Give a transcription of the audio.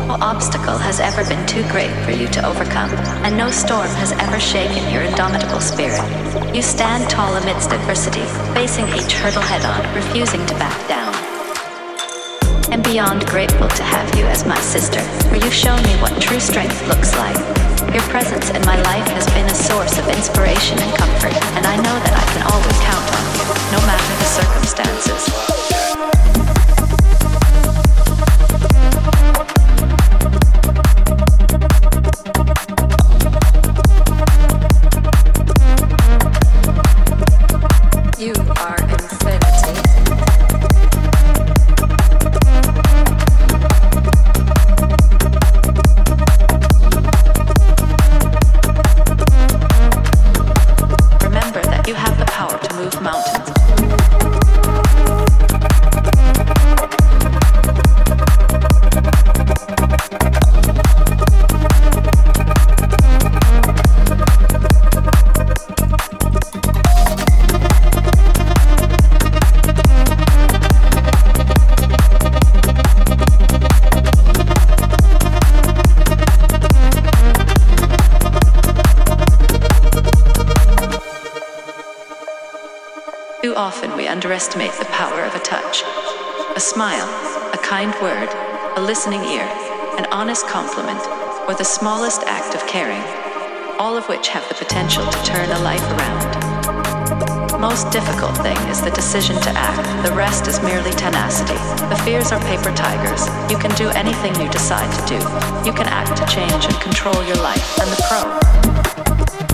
No obstacle has ever been too great for you to overcome, and no storm has ever shaken your indomitable spirit. You stand tall amidst adversity, facing each hurdle head-on, refusing to back down. I'm beyond grateful to have you as my sister, for you've shown me what true strength looks like. Your presence in my life has been a source of inspiration and comfort, and I know that I can always count on you, no matter the circumstances. Too often we underestimate the power of a touch. A smile, a kind word, a listening ear, an honest compliment, or the smallest act of caring, all of which have the potential to turn a life around. The most difficult thing is the decision to act. The rest is merely tenacity. The fears are paper tigers. You can do anything you decide to do. You can act to change and control your life. And the pro.